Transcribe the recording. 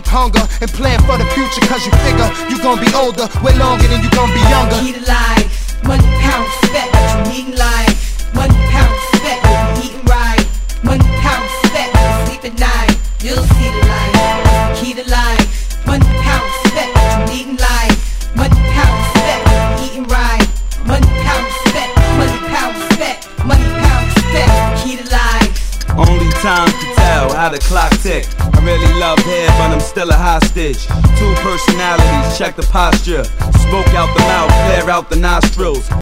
hunger and plan for the future, cause you figure you gon' be older way longer than you gon' be younger. Key to life, money, pound, respect, what you need in life. Money, pound, respect, what you eating right. Money, pound, respect, when you sleep at night. You'll see the light. Key to life, money, pound, respect, what you need in life. Money, pound, respect, what you eating right. Money, pound, respect, money, pound, respect, money, pound, respect, key to life. Only time to tell how the clock tick. I really love hair, but I'm still a hostage. Two personalities, check the posture. Smoke out the mouth, clear out the nostrils.